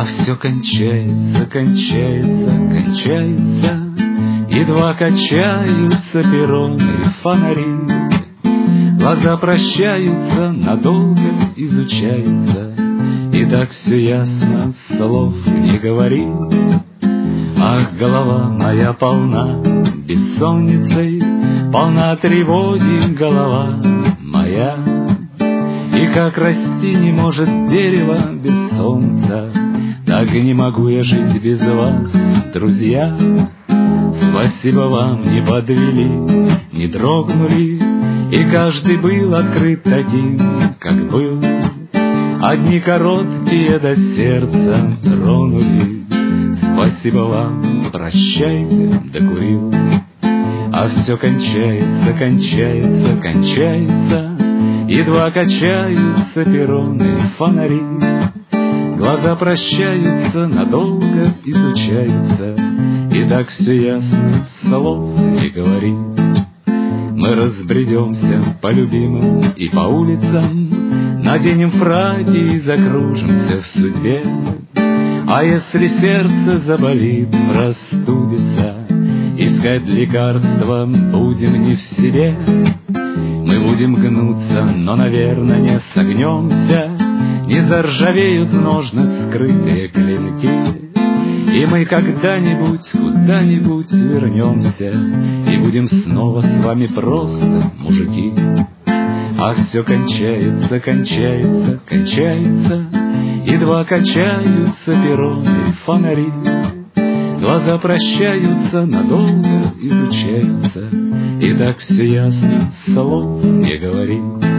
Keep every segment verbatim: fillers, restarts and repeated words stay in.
А все кончается, кончается, кончается, едва качаются перроны и фонари. Глаза прощаются, надолго изучаются, и так все ясно, слов не говори. Ах, голова моя полна бессонницей, полна тревоги голова моя. И как расти не может дерево без солнца, так и не могу я жить без вас, друзья. Спасибо вам, не подвели, не дрогнули, и каждый был открыт таким, как был. Одни короткие до сердца тронули. Спасибо вам, прощайте, докурил. А все кончается, кончается, кончается, едва качаются перроны и фонари. Глаза прощаются, надолго изучаются, и так все ясно, слов не говори. Мы разбредемся по любимым и по улицам, наденем фраки и закружимся в судьбе. А если сердце заболит, простудится, искать лекарства будем не в себе. Мы будем гнуться, но, наверное, не согнемся, не заржавеют в ножнах скрытые клинки. И мы когда-нибудь, куда-нибудь вернемся, и будем снова с вами просто мужики. А все кончается, кончается, кончается, едва качаются перроны и фонари. Глаза прощаются, надолго изучаются, и так все ясно, слов не говори.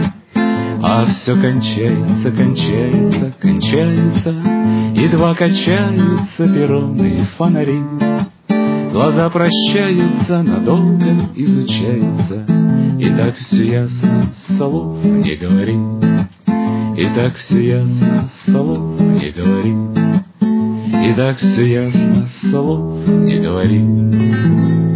А все кончается, кончается, кончается, едва качаются перроны и фонари. Глаза прощаются, надолго изучаются, и так все ясно, слов не говори. И так все ясно, слов не говори. И так все ясно, слов не говори.